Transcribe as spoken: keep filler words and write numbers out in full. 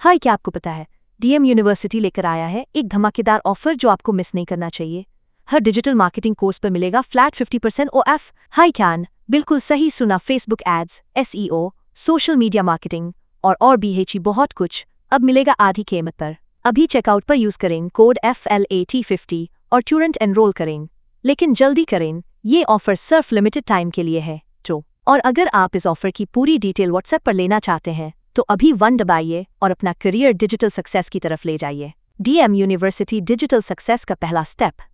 हाय, क्या आपको पता है डीएम यूनिवर्सिटी लेकर आया है एक धमाकेदार ऑफर जो आपको मिस नहीं करना चाहिए। हर डिजिटल मार्केटिंग कोर्स पर मिलेगा flat fifty percent off. Hi कैन, बिल्कुल सही सुना। Facebook ads, SEO, social media marketing और और भी है बहुत कुछ अब मिलेगा आधी कीमत पर। अभी चेकआउट पर यूज करें code F L A T fifty और तुरंत एनरोल करें। लेकिन जल्दी करें, ये ऑफर सिर्फ लिमिटेड टाइम के लिए है। तो और अगर आप इस ऑफर की पूरी डिटेल व्हाट्सएप पर लेना चाहते हैं तो अभी वन दबाइए और अपना करियर डिजिटल सक्सेस की तरफ ले जाइए। डीएम यूनिवर्सिटी डिजिटल सक्सेस का पहला स्टेप।